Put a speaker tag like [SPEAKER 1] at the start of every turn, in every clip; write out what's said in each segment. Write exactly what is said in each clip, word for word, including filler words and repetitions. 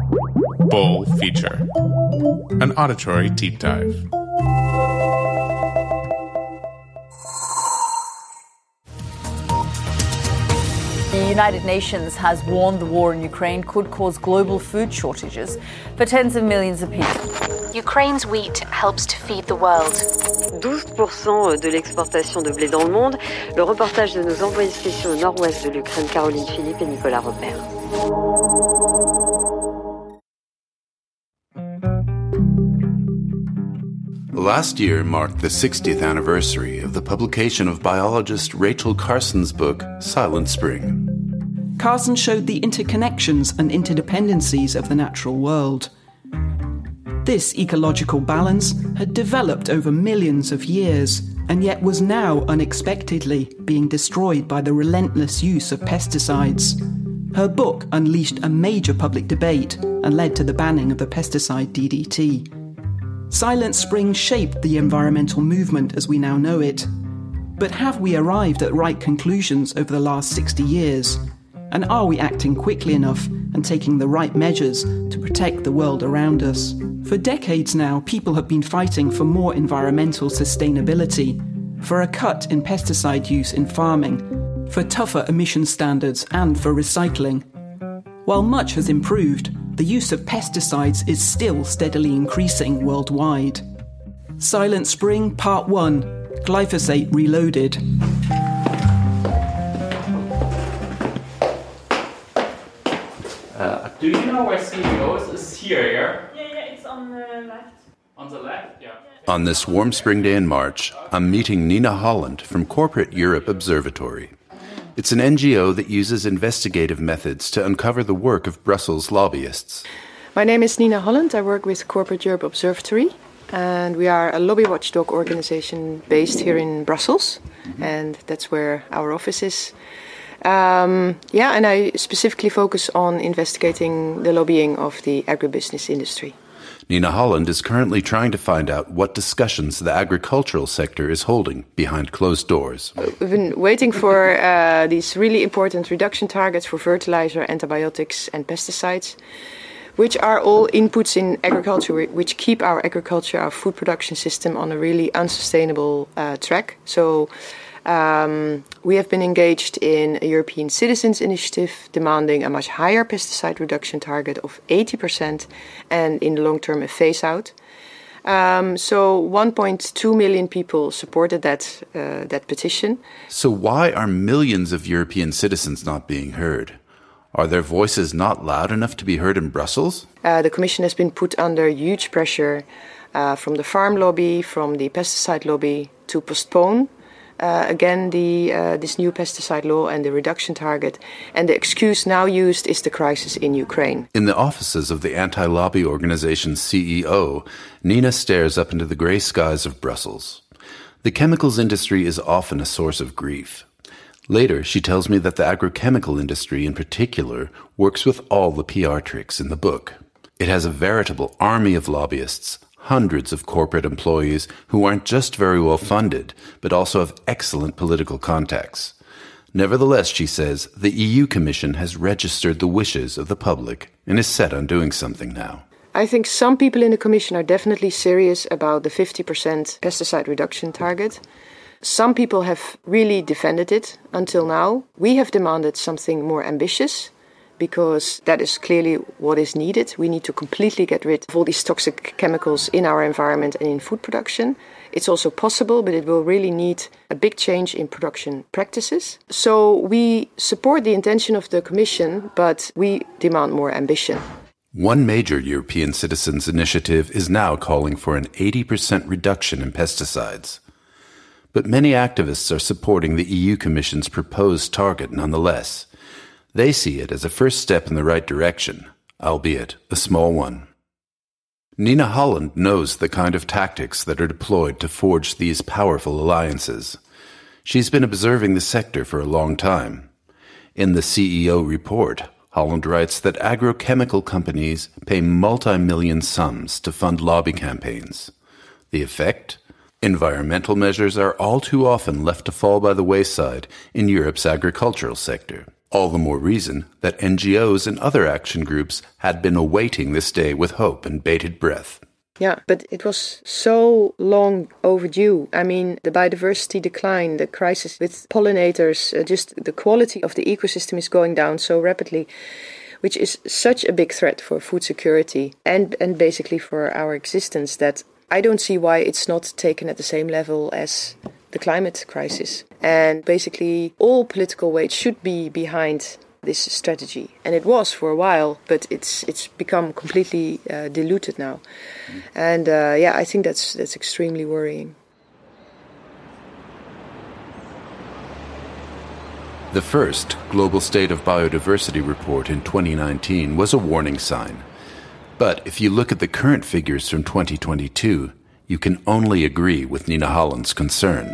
[SPEAKER 1] Bowl Feature, an auditory deep dive.
[SPEAKER 2] The United Nations has warned the war in Ukraine could cause global food shortages for tens of millions of people.
[SPEAKER 3] Ukraine's wheat helps to feed the world.
[SPEAKER 4] douze pour cent de l'exportation de blé dans le monde. Le reportage de nos envoyés spéciaux au nord-ouest de l'Ukraine, Caroline Philippe et Nicolas Robert.
[SPEAKER 5] Last year marked the sixtieth anniversary of the publication of biologist Rachel Carson's book, Silent Spring.
[SPEAKER 6] Carson showed the interconnections and interdependencies of the natural world. This ecological balance had developed over millions of years, and yet was now unexpectedly being destroyed by the relentless use of pesticides. Her book unleashed a major public debate and led to the banning of the pesticide D D T. Silent Spring shaped the environmental movement as we now know it. But have we arrived at right conclusions over the last sixty years? And are we acting quickly enough and taking the right measures to protect the world around us? For decades now, people have been fighting for more environmental sustainability, for a cut in pesticide use in farming, for tougher emission standards and for recycling. While much has improved, the use of pesticides is still steadily increasing worldwide. Silent Spring Part one, Glyphosate Reloaded.
[SPEAKER 7] Uh, do you know where C E O is? Is here, yeah?
[SPEAKER 8] Yeah, yeah, it's on the left.
[SPEAKER 7] On the left, yeah.
[SPEAKER 5] On this warm spring day in March, I'm meeting Nina Holland from Corporate Europe Observatory. It's an N G O that uses investigative methods to uncover the work of Brussels lobbyists.
[SPEAKER 9] My name is Nina Holland. I work with Corporate Europe Observatory, and we are a lobby watchdog organization based here in Brussels, and that's where our office is. Um, yeah, and I specifically focus on investigating the lobbying of the agribusiness industry.
[SPEAKER 5] Nina Holland is currently trying to find out what discussions the agricultural sector is holding behind closed doors.
[SPEAKER 9] We've been waiting for uh, these really important reduction targets for fertilizer, antibiotics and pesticides, which are all inputs in agriculture, which keep our agriculture, our food production system on a really unsustainable uh, track. So Um, we have been engaged in a European Citizens Initiative demanding a much higher pesticide reduction target of eighty percent and in the long term a phase out. Um, so one point two million people supported that, uh, that petition.
[SPEAKER 5] So why are millions of European citizens not being heard? Are their voices not loud enough to be heard in Brussels?
[SPEAKER 9] Uh, the Commission has been put under huge pressure uh, from the farm lobby, from the pesticide lobby to postpone Uh, again, the uh, this new pesticide law and the reduction target. And the excuse now used is the crisis in Ukraine.
[SPEAKER 5] In the offices of the anti-lobby organization's C E O, Nina stares up into the grey skies of Brussels. The chemicals industry is often a source of grief. Later, she tells me that the agrochemical industry in particular works with all the P R tricks in the book. It has a veritable army of lobbyists, hundreds of corporate employees who aren't just very well funded, but also have excellent political contacts. Nevertheless, she says, the E U Commission has registered the wishes of the public and is set on doing something now.
[SPEAKER 9] I think some people in the Commission are definitely serious about the fifty percent pesticide reduction target. Some people have really defended it until now. We have demanded something more ambitious, because that is clearly what is needed. We need to completely get rid of all these toxic chemicals in our environment and in food production. It's also possible, but it will really need a big change in production practices. So we support the intention of the Commission, but we demand more ambition.
[SPEAKER 5] One major European citizens' initiative is now calling for an eighty percent reduction in pesticides. But many activists are supporting the E U Commission's proposed target nonetheless. They see it as a first step in the right direction, albeit a small one. Nina Holland knows the kind of tactics that are deployed to forge these powerful alliances. She's been observing the sector for a long time. In the C E O report, Holland writes that agrochemical companies pay multi-million sums to fund lobby campaigns. The effect? Environmental measures are all too often left to fall by the wayside in Europe's agricultural sector. All the more reason that N G Os and other action groups had been awaiting this day with hope and bated breath.
[SPEAKER 9] Yeah, but it was so long overdue. I mean, the biodiversity decline, the crisis with pollinators, uh, just the quality of the ecosystem is going down so rapidly, which is such a big threat for food security and, and basically for our existence, that I don't see why it's not taken at the same level as the climate crisis. And basically all political weight should be behind this strategy. And it was for a while, but it's it's become completely uh, diluted now. Mm. And uh, yeah, I think that's that's extremely worrying.
[SPEAKER 5] The first Global State of Biodiversity report in twenty nineteen was a warning sign. But if you look at the current figures from twenty twenty-two, you can only agree with Nina Holland's concern.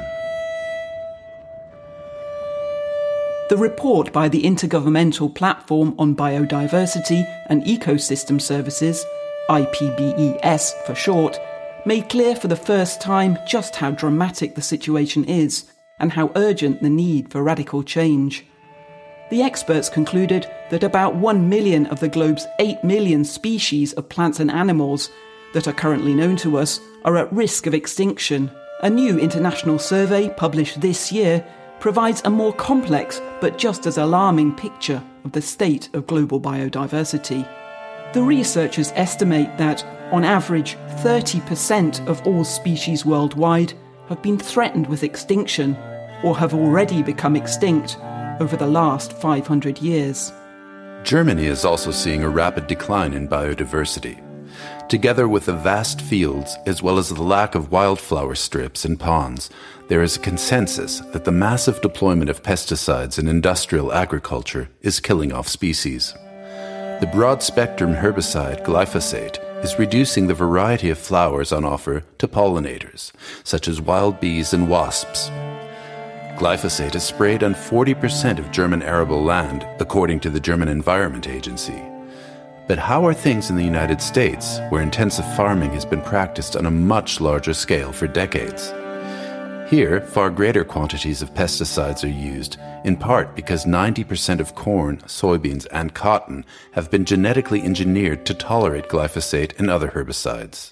[SPEAKER 6] The report by the Intergovernmental Platform on Biodiversity and Ecosystem Services, I P B E S for short, made clear for the first time just how dramatic the situation is and how urgent the need for radical change. The experts concluded that about one million of the globe's eight million species of plants and animals that are currently known to us are at risk of extinction. A new international survey published this year provides a more complex but just as alarming picture of the state of global biodiversity. The researchers estimate that, on average, thirty percent of all species worldwide have been threatened with extinction or have already become extinct over the last five hundred years.
[SPEAKER 5] Germany is also seeing a rapid decline in biodiversity. Together with the vast fields, as well as the lack of wildflower strips and ponds, there is a consensus that the massive deployment of pesticides in industrial agriculture is killing off species. The broad-spectrum herbicide glyphosate is reducing the variety of flowers on offer to pollinators, such as wild bees and wasps. Glyphosate is sprayed on forty percent of German arable land, according to the German Environment Agency. But how are things in the United States, where intensive farming has been practiced on a much larger scale for decades? Here, far greater quantities of pesticides are used, in part because ninety percent of corn, soybeans, and cotton have been genetically engineered to tolerate glyphosate and other herbicides.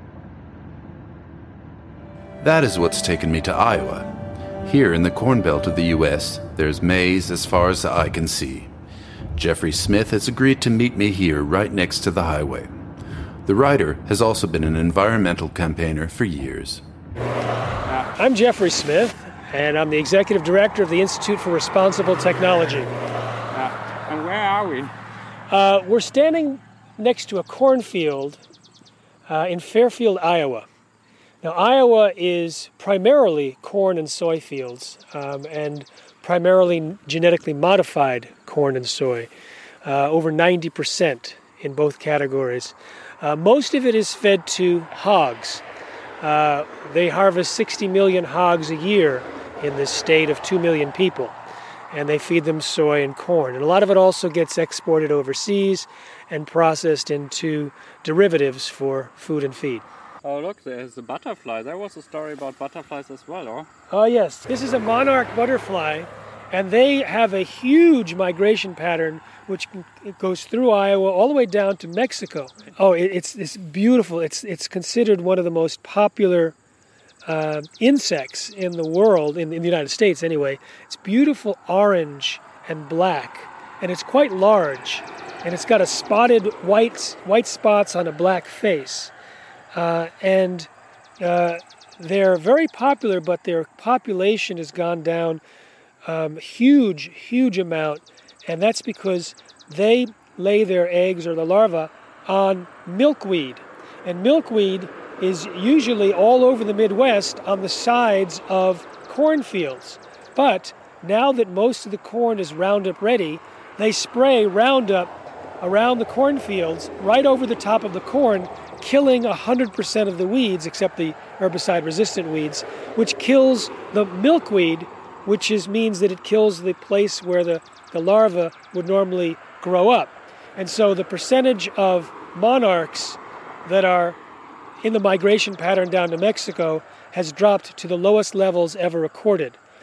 [SPEAKER 5] That is what's taken me to Iowa. Here in the Corn Belt of the U S, there's maize as far as the eye can see. Jeffrey Smith has agreed to meet me here right next to the highway. The writer has also been an environmental campaigner for years.
[SPEAKER 10] I'm Jeffrey Smith, and I'm the Executive Director of the Institute for Responsible Technology.
[SPEAKER 7] Uh, and where are we?
[SPEAKER 10] Uh, we're standing next to a cornfield uh, in Fairfield, Iowa. Now, Iowa is primarily corn and soy fields, um, and primarily genetically modified corn and soy, uh, over ninety percent in both categories. Uh, most of it is fed to hogs. Uh, they harvest sixty million hogs a year in this state of two million people, and they feed them soy and corn. And a lot of it also gets exported overseas and processed into derivatives for food and feed.
[SPEAKER 7] Oh, look, there's a butterfly. There was a story about butterflies as well, or?
[SPEAKER 10] Oh, yes. This is a monarch butterfly, and they have a huge migration pattern which goes through Iowa all the way down to Mexico. Oh, it, it's it's beautiful. It's it's considered one of the most popular uh, insects in the world, in, in the United States anyway. It's beautiful orange and black, and it's quite large, and it's got a spotted white white spots on a black face. Uh, and uh, they're very popular, but their population has gone down um, huge, huge amount, and that's because they lay their eggs or the larvae on milkweed. And milkweed is usually all over the Midwest on the sides of cornfields. But now that most of the corn is Roundup ready, they spray Roundup around the cornfields right over the top of the corn, killing one hundred percent of the weeds, except the herbicide-resistant weeds, which kills the milkweed, which is, means that it kills the place where the, the larva would normally grow up. And so the percentage of monarchs that are in the migration pattern down to Mexico has dropped to the lowest levels ever recorded.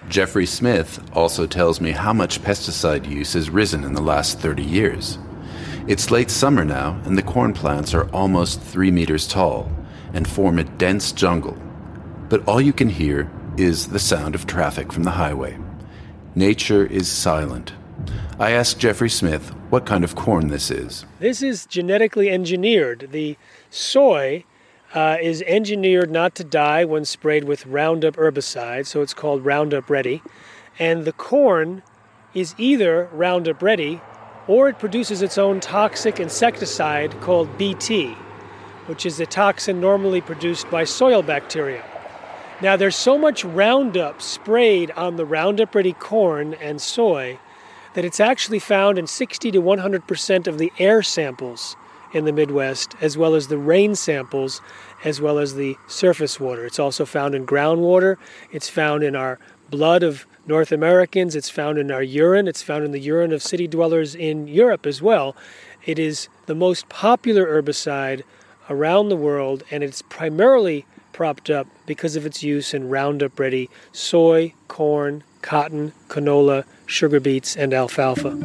[SPEAKER 5] Jeffrey Smith also tells me how much pesticide use has risen in the last thirty years. It's late summer now, and the corn plants are almost three meters tall and form a dense jungle. But all you can hear is the sound of traffic from the highway. Nature is silent. I asked Jeffrey Smith what kind of corn this is.
[SPEAKER 10] This is genetically engineered. The soy uh, is engineered not to die when sprayed with Roundup herbicide, so it's called Roundup Ready. And the corn is either Roundup Ready or it produces its own toxic insecticide called B T, which is a toxin normally produced by soil bacteria. Now, there's so much Roundup sprayed on the Roundup Ready corn and soy that it's actually found in sixty to one hundred percent of the air samples in the Midwest, as well as the rain samples, as well as the surface water. It's also found in groundwater. It's found in our blood of North Americans. It's found in our urine. It's found in the urine of city dwellers in Europe as well. It is the most popular herbicide around the world, and it's primarily propped up because of its use in Roundup Ready soy, corn, cotton, canola, sugar beets, and alfalfa.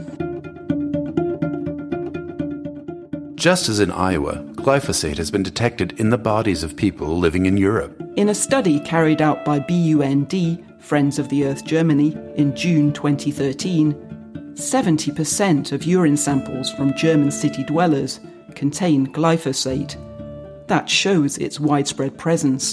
[SPEAKER 5] Just as in Iowa, glyphosate has been detected in the bodies of people living in Europe.
[SPEAKER 6] In a study carried out by B U N D, Friends of the Earth Germany, in June twenty thirteen, seventy percent of urine samples from German city dwellers contain glyphosate. That shows its widespread presence.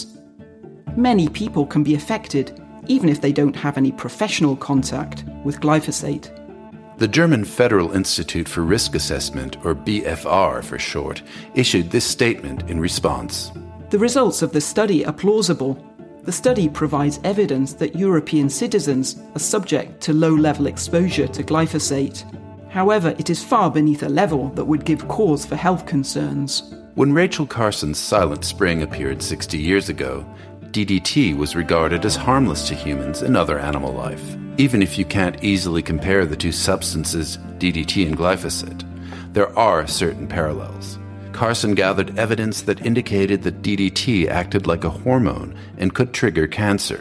[SPEAKER 6] Many people can be affected, even if they don't have any professional contact with glyphosate.
[SPEAKER 5] The German Federal Institute for Risk Assessment, or B F R for short, issued this statement in response.
[SPEAKER 6] The results of the study are plausible. The study provides evidence that European citizens are subject to low-level exposure to glyphosate. However, it is far beneath a level that would give cause for health concerns.
[SPEAKER 5] When Rachel Carson's Silent Spring appeared sixty years ago, D D T was regarded as harmless to humans and other animal life. Even if you can't easily compare the two substances, D D T and glyphosate, there are certain parallels. Carson gathered evidence that indicated that D D T acted like a hormone and could trigger cancer.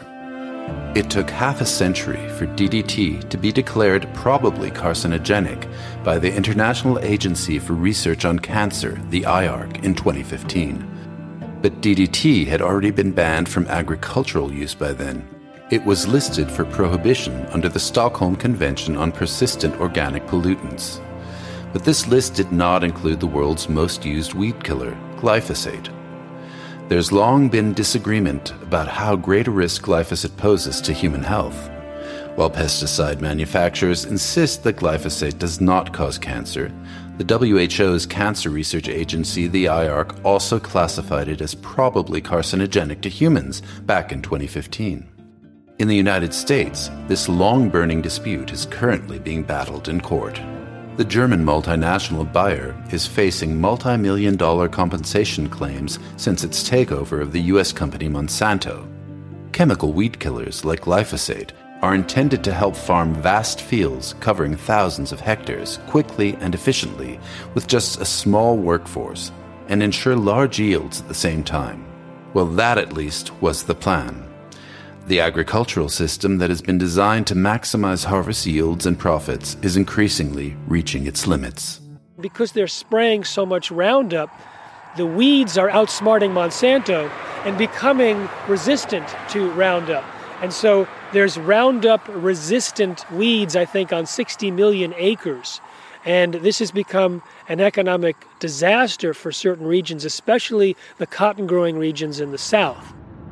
[SPEAKER 5] It took half a century for D D T to be declared probably carcinogenic by the International Agency for Research on Cancer, the I A R C, in twenty fifteen. But D D T had already been banned from agricultural use by then. It was listed for prohibition under the Stockholm Convention on Persistent Organic Pollutants. But this list did not include the world's most used weed killer, glyphosate. There's long been disagreement about how great a risk glyphosate poses to human health. While pesticide manufacturers insist that glyphosate does not cause cancer, the W H O's Cancer Research Agency, the I A R C, also classified it as probably carcinogenic to humans back in twenty fifteen. In the United States, this long-burning dispute is currently being battled in court. The German multinational Bayer is facing multi-million dollar compensation claims since its takeover of the U S company Monsanto. Chemical weed killers like glyphosate are intended to help farm vast fields covering thousands of hectares quickly and efficiently with just a small workforce and ensure large yields at the same time. Well, that at least was the plan. The agricultural system that has been designed to maximize harvest yields and profits is increasingly reaching its limits.
[SPEAKER 10] Because they're spraying so much Roundup, the weeds are outsmarting Monsanto and becoming resistant to Roundup. And so there's Roundup-resistant weeds, I think, on sixty million acres. And this has become an economic disaster for certain regions, especially the cotton-growing regions in the South.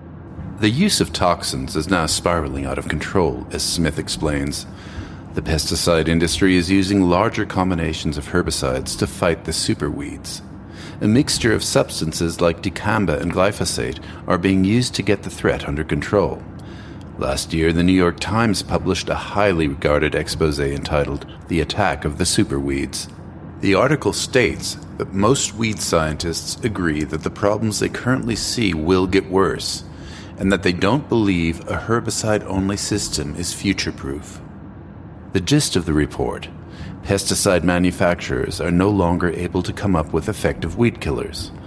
[SPEAKER 5] The use of toxins is now spiraling out of control, as Smith explains. The pesticide industry is using larger combinations of herbicides to fight the superweeds. A mixture of substances like dicamba and glyphosate are being used to get the threat under control. Last year, the New York Times published a highly regarded expose entitled "The Attack of the Superweeds." The article states that most weed scientists agree that the problems they currently see will get worse, and that they don't believe a herbicide-only system is future-proof. The gist of the report: pesticide manufacturers are no longer able to come up with effective weed killers.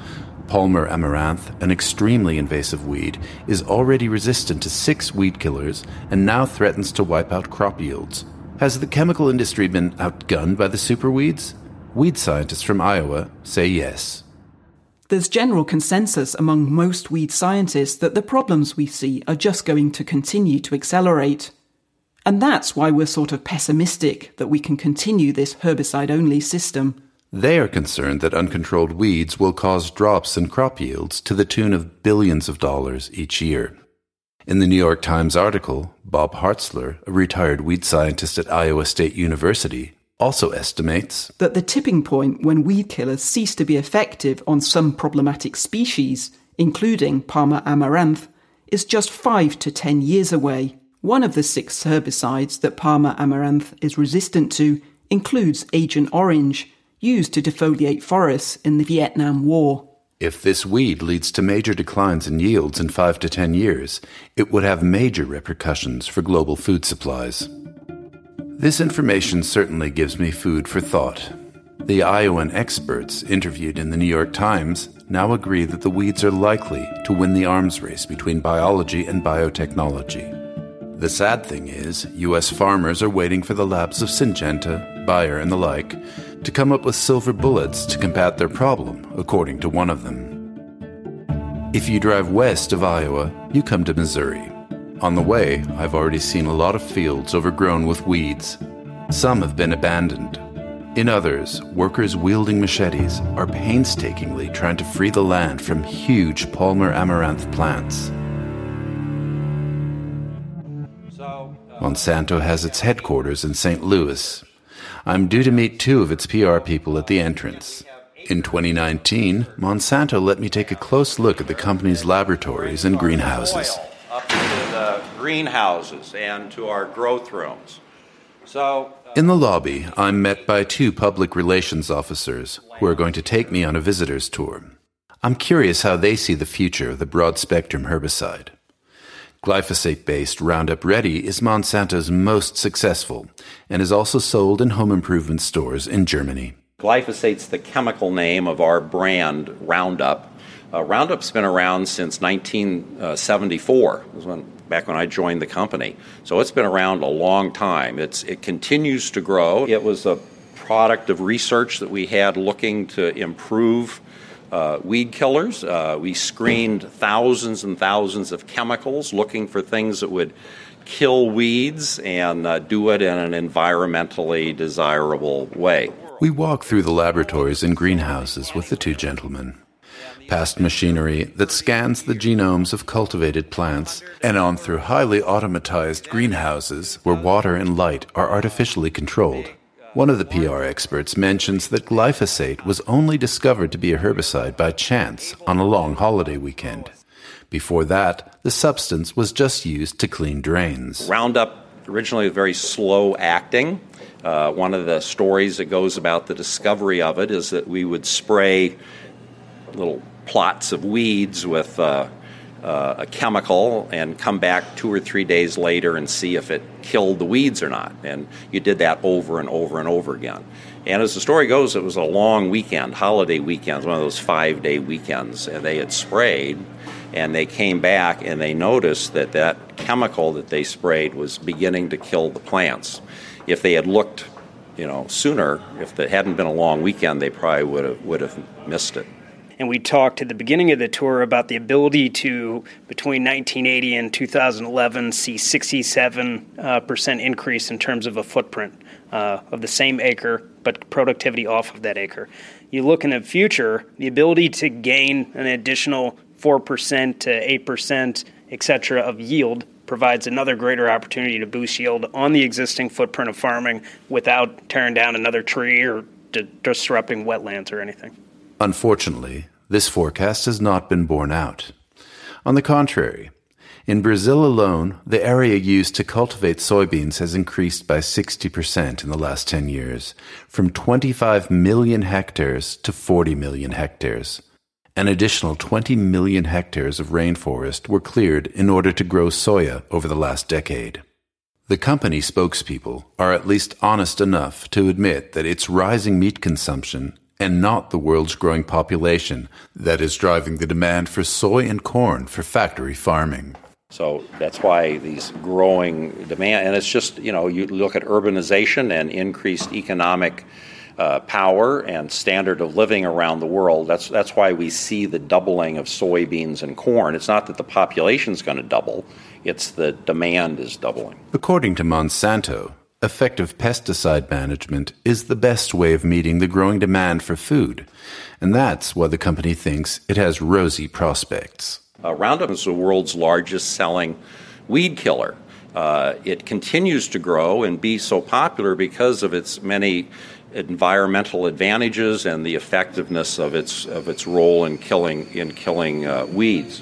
[SPEAKER 5] Palmer amaranth, an extremely invasive weed, is already resistant to six weed killers and now threatens to wipe out crop yields. Has the chemical industry been outgunned by the superweeds? Weed scientists from Iowa say yes.
[SPEAKER 6] There's general consensus among most weed scientists that the problems we see are just going to continue to accelerate. And that's why we're sort of pessimistic that we can continue this herbicide-only system.
[SPEAKER 5] They are concerned that uncontrolled weeds will cause drops in crop yields to the tune of billions of dollars each year. In the New York Times article, Bob Hartzler, a retired weed scientist at Iowa State University, also estimates
[SPEAKER 6] that the tipping point when weed killers cease to be effective on some problematic species, including Palmer amaranth, is just five to ten years away. One of the six herbicides that Palmer amaranth is resistant to includes Agent Orange, used to defoliate forests in the Vietnam War.
[SPEAKER 5] If this weed leads to major declines in yields in five to ten years, it would have major repercussions for global food supplies. This information certainly gives me food for thought. The Iowan experts interviewed in the New York Times now agree that the weeds are likely to win the arms race between biology and biotechnology. The sad thing is, U S farmers are waiting for the labs of Syngenta, Bayer, and the like to come up with silver bullets to combat their problem, according to one of them. If you drive west of Iowa, you come to Missouri. On the way, I've already seen a lot of fields overgrown with weeds. Some have been abandoned. In others, workers wielding machetes are painstakingly trying to free the land from huge Palmer amaranth plants. Monsanto has its headquarters in Saint Louis. I'm due to meet two of its P R people at the entrance. In twenty nineteen, Monsanto let me take a close look at the company's laboratories and greenhouses.
[SPEAKER 11] Up to the greenhouses and to our growth rooms. So, uh,
[SPEAKER 5] in the lobby, I'm met by two public relations officers who are going to take me on a visitor's tour. I'm curious how they see the future of the broad-spectrum herbicide. Glyphosate-based Roundup Ready is Monsanto's most successful and is also sold in home improvement stores in Germany.
[SPEAKER 11] Glyphosate's the chemical name of our brand, Roundup. Uh, Roundup's been around since nineteen seventy-four, was when, back when I joined the company. So it's been around a long time. It's, it continues to grow. It was a product of research that we had looking to improve uh, weed killers. Uh, we screened thousands and thousands of chemicals looking for things that would kill weeds and uh, do it in an environmentally desirable way.
[SPEAKER 5] We walk through the laboratories and greenhouses with the two gentlemen. Past machinery that scans the genomes of cultivated plants, and on through highly automatized greenhouses where water and light are artificially controlled. One of the P R experts mentions that glyphosate was only discovered to be a herbicide by chance on a long holiday weekend. Before that, the substance was just used to clean drains.
[SPEAKER 11] Roundup originally was very slow acting. Uh, one of the stories that goes about the discovery of it is that we would spray little plots of weeds with uh, uh, a chemical and come back two or three days later and see if it killed the weeds or not. And you did that over and over and over again. And as the story goes, it was a long weekend, holiday weekends, one of those five-day weekends, and they had sprayed, and they came back and they noticed that that chemical that they sprayed was beginning to kill the plants. If they had looked, you know, sooner, if it hadn't been a long weekend, they probably would have would have missed it.
[SPEAKER 12] And we talked at the beginning of the tour about the ability to, between nineteen eighty and two thousand eleven, see sixty-seven percent uh, increase in terms of a footprint uh, of the same acre, but productivity off of that acre. You look in the future, the ability to gain an additional four percent to eight percent, et cetera, of yield provides another greater opportunity to boost yield on the existing footprint of farming without tearing down another tree or di- disrupting wetlands or anything.
[SPEAKER 5] Unfortunately, this forecast has not been borne out. On the contrary, in Brazil alone, the area used to cultivate soybeans has increased by sixty percent in the last ten years, from twenty-five million hectares to forty million hectares. An additional twenty million hectares of rainforest were cleared in order to grow soya over the last decade. The company spokespeople are at least honest enough to admit that its rising meat consumption and not the world's growing population that is driving the demand for soy and corn for factory farming.
[SPEAKER 11] So that's why these growing demand, and it's just, you know, you look at urbanization and increased economic uh, power and standard of living around the world. That's that's why we see the doubling of soybeans and corn. It's not that the population's going to double, it's the demand is doubling.
[SPEAKER 5] According to Monsanto, effective pesticide management is the best way of meeting the growing demand for food, and that's why the company thinks it has rosy prospects.
[SPEAKER 11] Uh, Roundup is the world's largest selling weed killer. Uh, it continues to grow and be so popular because of its many environmental advantages and the effectiveness of its of its role in killing in killing uh, weeds.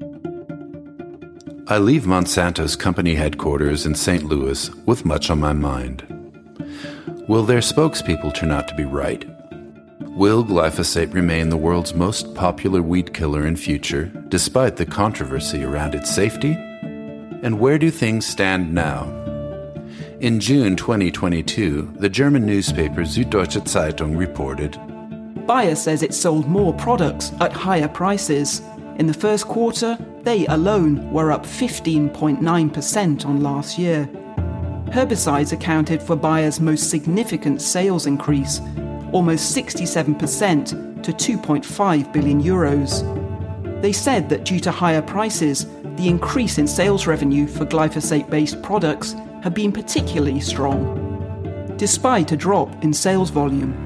[SPEAKER 5] I leave Monsanto's company headquarters in Saint Louis with much on my mind. Will their spokespeople turn out to be right? Will glyphosate remain the world's most popular weed killer in future, despite the controversy around its safety? And where do things stand now? In June twenty twenty-two, the German newspaper Süddeutsche Zeitung reported,
[SPEAKER 6] Bayer says it sold more products at higher prices. In the first quarter, they alone were up fifteen point nine percent on last year. Herbicides accounted for Bayer's most significant sales increase, almost sixty-seven percent to two point five billion euros. They said that due to higher prices, the increase in sales revenue for glyphosate-based products had been particularly strong, despite a drop in sales volume.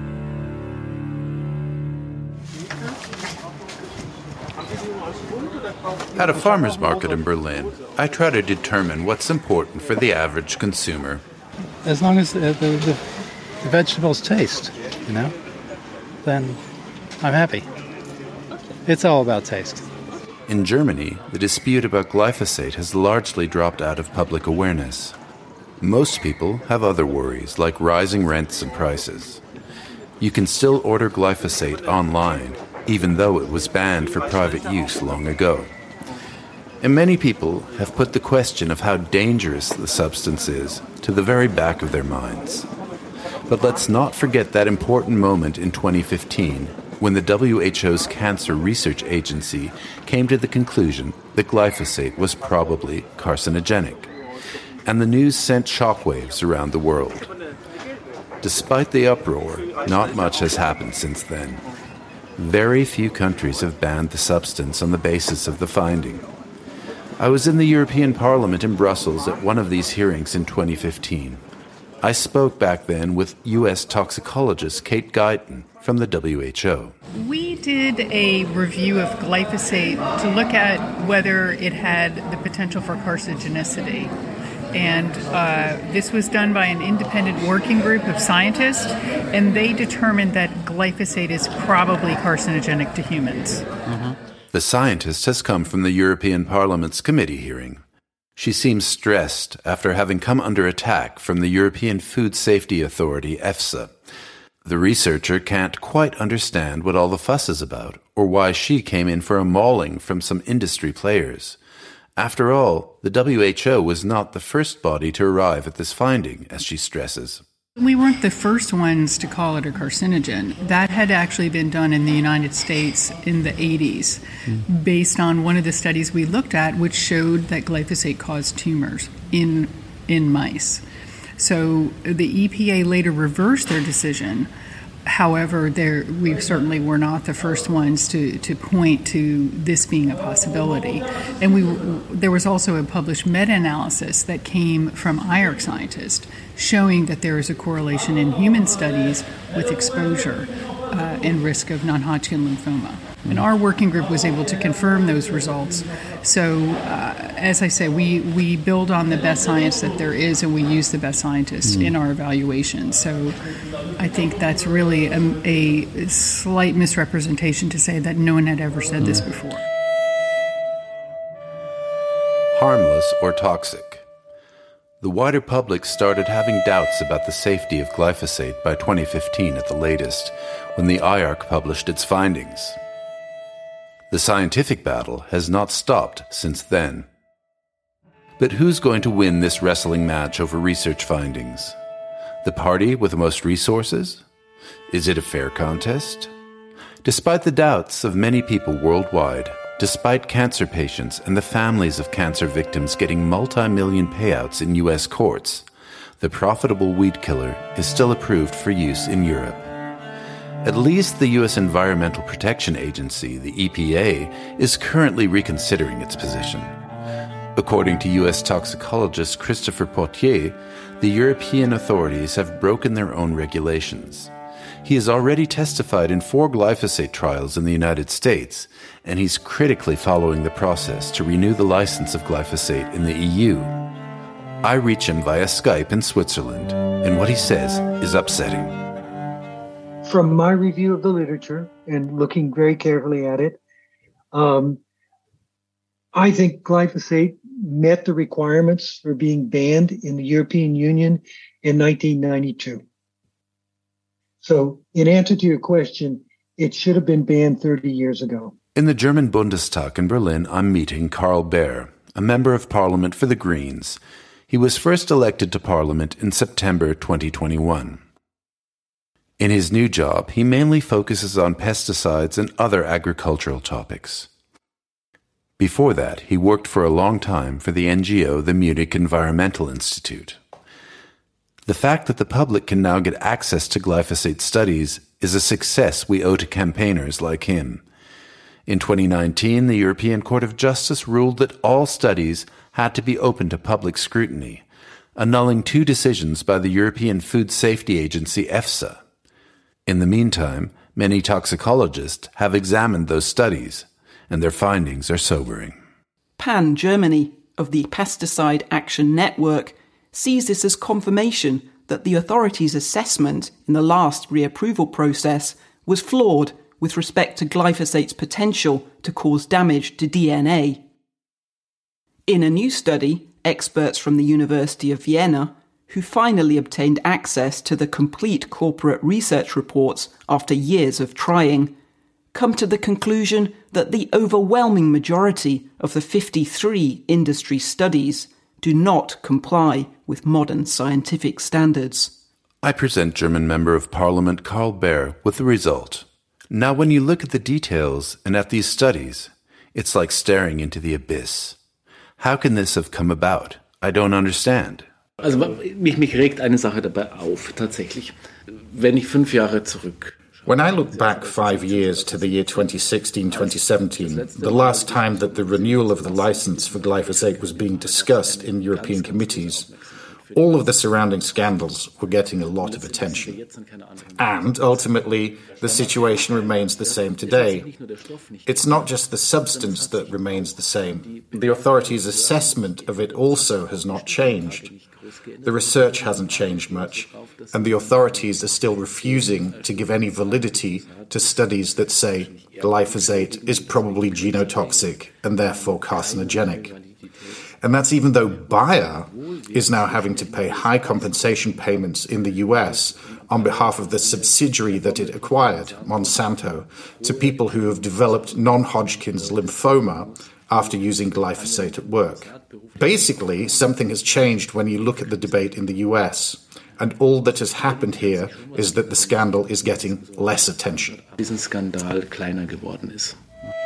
[SPEAKER 5] At a farmer's market in Berlin, I try to determine what's important for the average consumer.
[SPEAKER 13] As long as the, the, the, the vegetables taste, you know, then I'm happy. It's all about taste.
[SPEAKER 5] In Germany, the dispute about glyphosate has largely dropped out of public awareness. Most people have other worries, like rising rents and prices. You can still order glyphosate online, even though it was banned for private use long ago. And many people have put the question of how dangerous the substance is to the very back of their minds. But let's not forget that important moment in twenty fifteen when the W H O's Cancer Research Agency came to the conclusion that glyphosate was probably carcinogenic. And the news sent shockwaves around the world. Despite the uproar, not much has happened since then. Very few countries have banned the substance on the basis of the finding. I was in the European Parliament in Brussels at one of these hearings in twenty fifteen. I spoke back then with U S toxicologist Kate Guyton from the W H O.
[SPEAKER 14] We did a review of glyphosate to look at whether it had the potential for carcinogenicity. And uh, this was done by an independent working group of scientists, and they determined that glyphosate is probably carcinogenic to humans.
[SPEAKER 5] Mm-hmm. The scientist has come from the European Parliament's committee hearing. She seems stressed after having come under attack from the European Food Safety Authority, EFSA. The researcher can't quite understand what all the fuss is about, or why she came in for a mauling from some industry players. After all, the W H O was not the first body to arrive at this finding, as she stresses.
[SPEAKER 14] We weren't the first ones to call it a carcinogen. That had actually been done in the United States in the eighties, mm. based on one of the studies we looked at, which showed that glyphosate caused tumors in in mice. So the E P A later reversed their decision. However, there, we certainly were not the first ones to, to point to this being a possibility. And we there was also a published meta-analysis that came from I A R C scientists showing that there is a correlation in human studies with exposure uh, and risk of non-Hodgkin lymphoma. And our working group was able to confirm those results. So, uh, as I say, we, we build on the best science that there is, and we use the best scientists mm. in our evaluation. So I think that's really a, a slight misrepresentation to say that no one had ever said mm. this before.
[SPEAKER 5] Harmless or toxic? The wider public started having doubts about the safety of glyphosate by twenty fifteen at the latest, when the I A R C published its findings. The scientific battle has not stopped since then. But who's going to win this wrestling match over research findings? The party with the most resources? Is it a fair contest? Despite the doubts of many people worldwide, despite cancer patients and the families of cancer victims getting multi-million payouts in U S courts, the profitable weed killer is still approved for use in Europe. At least the U S Environmental Protection Agency, the E P A, is currently reconsidering its position. According to U S toxicologist Christopher Potier, the European authorities have broken their own regulations. He has already testified in four glyphosate trials in the United States, and he's critically following the process to renew the license of glyphosate in the E U. I reach him via Skype in Switzerland, and what he says is upsetting.
[SPEAKER 15] From my review of the literature and looking very carefully at it, um, I think glyphosate met the requirements for being banned in the European Union in nineteen ninety-two. So in answer to your question, it should have been banned thirty years ago.
[SPEAKER 5] In the German Bundestag in Berlin, I'm meeting Karl Baer, a member of parliament for the Greens. He was first elected to parliament in September twenty twenty-one. In his new job, he mainly focuses on pesticides and other agricultural topics. Before that, he worked for a long time for the N G O, the Munich Environmental Institute. The fact that the public can now get access to glyphosate studies is a success we owe to campaigners like him. In twenty nineteen, the European Court of Justice ruled that all studies had to be open to public scrutiny, annulling two decisions by the European Food Safety Agency EFSA. In the meantime, many toxicologists have examined those studies, and their findings are sobering.
[SPEAKER 6] PAN Germany, of the Pesticide Action Network, sees this as confirmation that the authorities' assessment in the last reapproval process was flawed with respect to glyphosate's potential to cause damage to D N A. In a new study, experts from the University of Vienna, who finally obtained access to the complete corporate research reports after years of trying, come to the conclusion that the overwhelming majority of the fifty-three industry studies do not comply with modern scientific standards.
[SPEAKER 5] I present German Member of Parliament Karl Baer with the result. Now when you look at the details and at these studies, it's like staring into the abyss. How can this have come about? I don't understand.
[SPEAKER 16] Also mich, mich regt eine Sache dabei auf, tatsächlich. Wenn ich fünf Jahre zurück
[SPEAKER 17] When I look back five years to the year twenty sixteen twenty seventeen, the last time that the renewal of the license for glyphosate was being discussed in European committees, all of the surrounding scandals were getting a lot of attention. And ultimately, the situation remains the same today. It's not just the substance that remains the same. The authorities' assessment of it also has not changed. The research hasn't changed much, and the authorities are still refusing to give any validity to studies that say glyphosate is probably genotoxic and therefore carcinogenic. And that's even though Bayer is now having to pay high compensation payments in the U S on behalf of the subsidiary that it acquired, Monsanto, to people who have developed non-Hodgkin's lymphoma after using glyphosate at work. Basically, something has changed when you look at the debate in the U S, and all that has happened here is that the scandal is getting less attention.
[SPEAKER 16] Diesen Skandal kleiner geworden ist.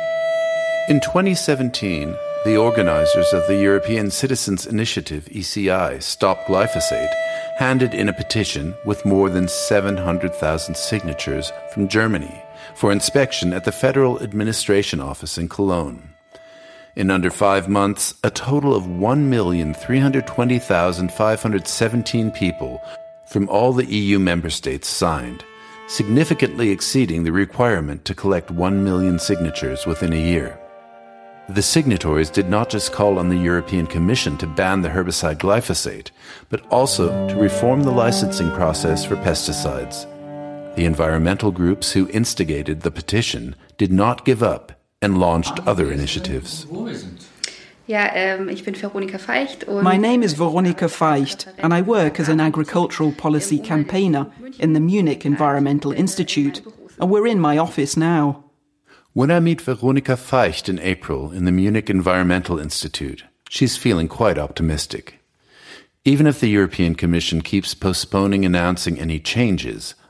[SPEAKER 5] In twenty seventeen, the organizers of the European Citizens Initiative, E C I, Stop Glyphosate, handed in a petition with more than seven hundred thousand signatures from Germany for inspection at the Federal Administration Office in Cologne. In under five months, a total of one million three hundred twenty thousand five hundred seventeen people from all the E U member states signed, significantly exceeding the requirement to collect one million signatures within a year. The signatories did not just call on the European Commission to ban the herbicide glyphosate, but also to reform the licensing process for pesticides. The environmental groups who instigated the petition did not give up and launched other initiatives.
[SPEAKER 18] Ja, ähm, ich bin Veronika Feicht. Und
[SPEAKER 6] My name is Veronika Feicht, and I work as an agricultural policy campaigner in the Munich Environmental Institute, and we're in my office now.
[SPEAKER 5] When I meet Veronika Feicht in April in the Munich Environmental Institute, she's feeling quite optimistic. Even if the European Commission keeps postponing announcing any changes,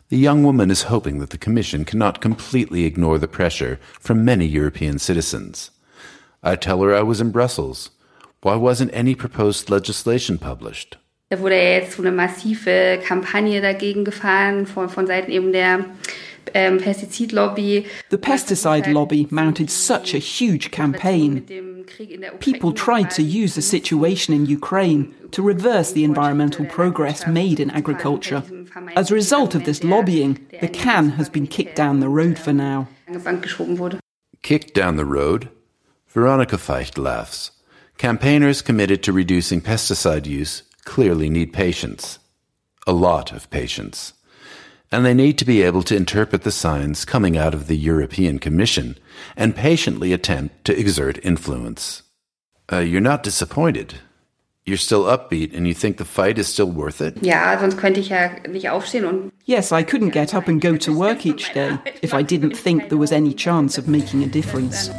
[SPEAKER 5] The young woman is hoping that the Commission cannot completely ignore the pressure from many European citizens. I tell her I was in Brussels. Why wasn't any proposed legislation published?
[SPEAKER 18] Da wurde ja jetzt so eine massive Kampagne dagegen gefahren von, von Seiten eben der ähm, Pestizidlobby.
[SPEAKER 6] The pesticide lobby mounted such a huge campaign. People tried to use the situation in Ukraine to reverse the environmental progress made in agriculture. As a result of this lobbying, the can has been kicked down the road for now.
[SPEAKER 5] Kicked down the road? Veronika Feicht laughs. Campaigners committed to reducing pesticide use clearly need patience. A lot of patience. And they need to be able to interpret the signs coming out of the European Commission and patiently attempt to exert influence. Uh, you're not disappointed. You're still upbeat and you think the fight is still worth it?
[SPEAKER 18] Ja, sonst könnte ich ja nicht aufstehen und...
[SPEAKER 6] Yes, I couldn't get up and go to work each day if I didn't think there was any chance of making a difference.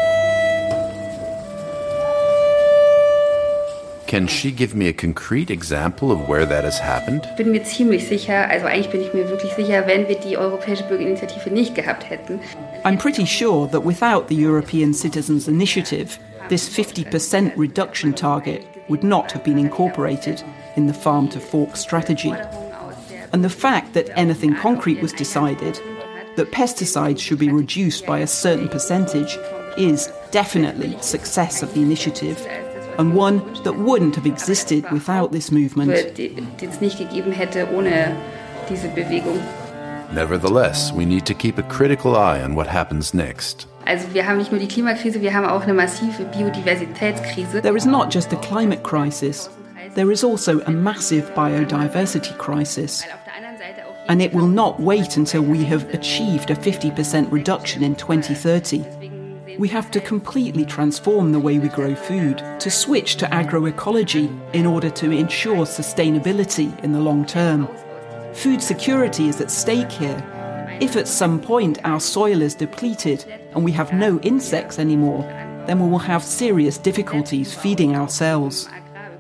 [SPEAKER 5] Can she give me a concrete example of where that has happened?
[SPEAKER 18] Ich bin mir ziemlich sicher, also eigentlich bin ich mir wirklich sicher, wenn wir die Europäische Bürgerinitiative nicht gehabt hätten.
[SPEAKER 6] I'm pretty sure that without the European Citizens' Initiative, this fifty percent reduction target would not have been incorporated in the Farm to Fork strategy. And the fact that anything concrete was decided, that pesticides should be reduced by a certain percentage, is definitely a success of the initiative, and one that wouldn't have existed without this movement.
[SPEAKER 5] Nevertheless, we need to keep a critical eye on what happens next.
[SPEAKER 18] Also wir haben nicht nur die Klimakrise, wir haben auch eine massive Biodiversitätskrise.
[SPEAKER 6] There is not just a climate crisis, there is also a massive biodiversity crisis. And it will not wait until we have achieved a fifty percent reduction in twenty thirty. We have to completely transform the way we grow food, to switch to agroecology in order to ensure sustainability in the long term. Food security is at stake here. If at some point our soil is depleted and we have no insects anymore, then we will have serious difficulties feeding ourselves.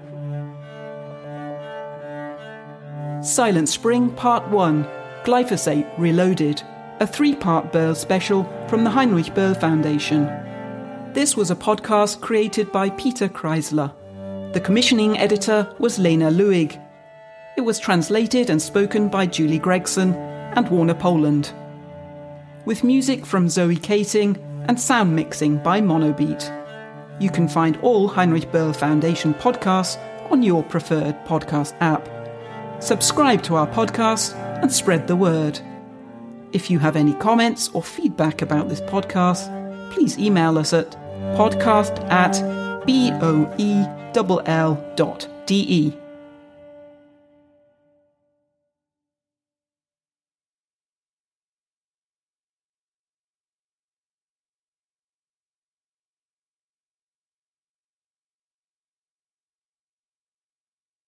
[SPEAKER 6] Silent Spring Part one, Glyphosate Reloaded, a three-part Böll special from the Heinrich Böll Foundation. This was a podcast created by Peter Kreisler. The commissioning editor was Lena Luig. It was translated and spoken by Julie Gregson and Warner Poland. With music from Zoe Kating and sound mixing by Monobeat. You can find all Heinrich Böll Foundation podcasts on your preferred podcast app. Subscribe to our podcast and spread the word. If you have any comments or feedback about this podcast, please email us at podcast at boell dot de.